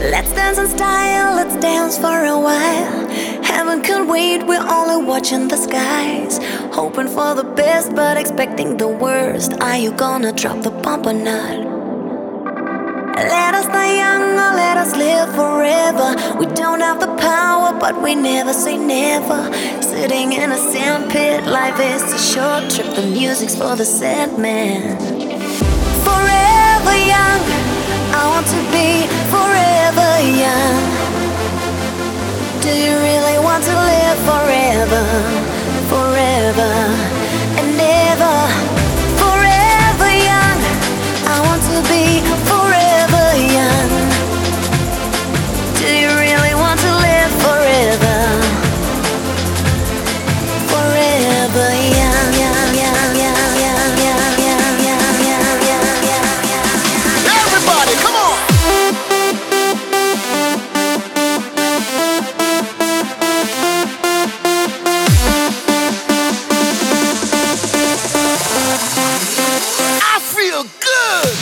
Let's dance in style, let's dance for a while. Heaven can't wait, we're only watching the skies. Hoping for the best, but expecting the worst. Are you gonna drop the bomb or not? Let us die young or let us live forever. We don't have the power, but we never say never. Sitting in a sandpit, life is a short trip. The music's for the sad man. Forever young, I want to be forever young. Do you really want to live forever, forever and ever? Forever young, I want to be forever young. Do you really want to live forever, forever young, young, young, young, young, young, young, young, young, young, young, young. Everybody, come on! I feel good!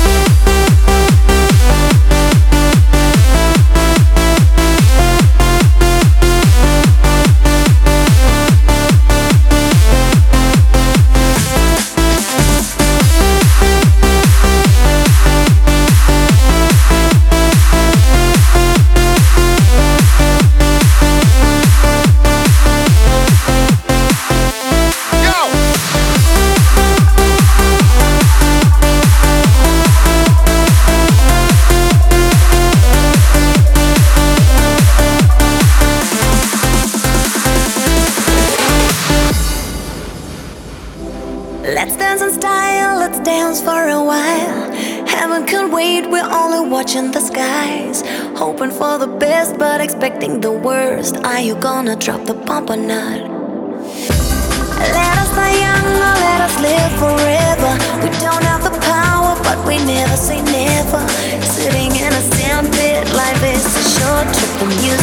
Let's dance in style, let's dance for a while. Heaven can't wait, we're only watching the skies. Hoping for the best, but expecting the worst. Are you gonna drop the bomb or not? Let us die young or let us live forever. We don't have the power, but we never say never. Sitting in a sandpit, life is a short trip. The music